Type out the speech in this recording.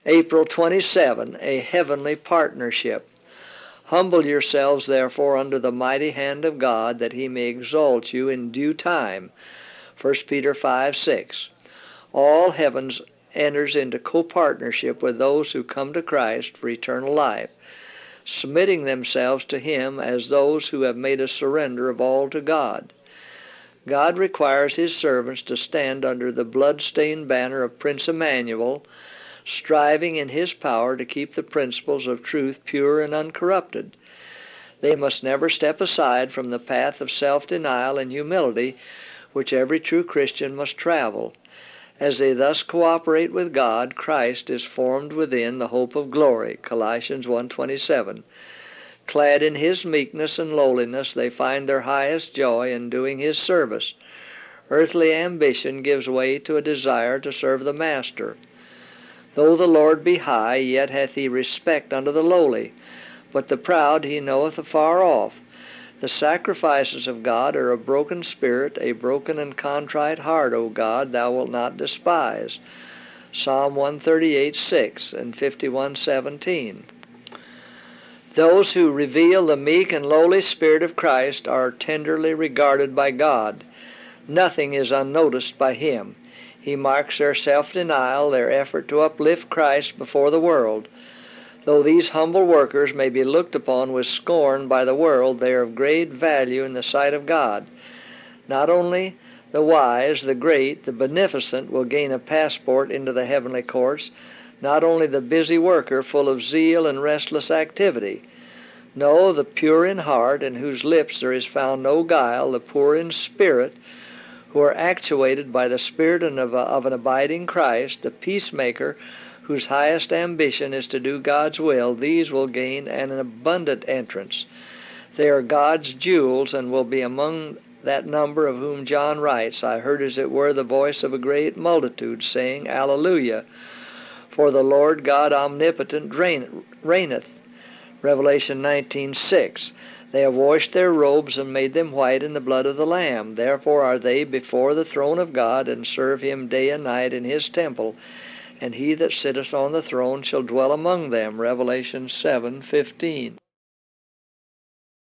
April 27, a heavenly partnership. Humble yourselves therefore under the mighty hand of God, that he may exalt you in due time. 1 Peter 5:6. All heavens enters into co-partnership with those who come to Christ for eternal life, submitting themselves to him as those who have made a surrender of all to God. God requires his servants to stand under the blood-stained banner of Prince Emmanuel, striving in his power to keep the principles of truth pure and uncorrupted. They must never step aside from the path of self-denial and humility which every true Christian must travel. As they thus cooperate with God, Christ is formed within the hope of glory, Colossians 1:27. Clad in his meekness and lowliness, they find their highest joy in doing his service. Earthly ambition gives way to a desire to serve the Master. Though the Lord be high, yet hath he respect unto the lowly, but the proud he knoweth afar off. The sacrifices of God are a broken spirit, a broken and contrite heart, O God, thou wilt not despise. Psalm 138:6 and 51:17. Those who reveal the meek and lowly spirit of Christ are tenderly regarded by God. Nothing is unnoticed by him. He marks their self-denial, their effort to uplift Christ before the world. Though these humble workers may be looked upon with scorn by the world, they are of great value in the sight of God. Not only the wise, the great, the beneficent will gain a passport into the heavenly courts, not only the busy worker full of zeal and restless activity. No, the pure in heart, in whose lips there is found no guile, the poor in spirit, who are actuated by the Spirit of an abiding Christ, the peacemaker, whose highest ambition is to do God's will, these will gain an abundant entrance. They are God's jewels, and will be among that number of whom John writes, I heard as it were the voice of a great multitude, saying, Alleluia, for the Lord God omnipotent reigneth. Revelation 19:6. They have washed their robes and made them white in the blood of the Lamb. Therefore are they before the throne of God, and serve him day and night in his temple. And he that sitteth on the throne shall dwell among them. Revelation 7:15.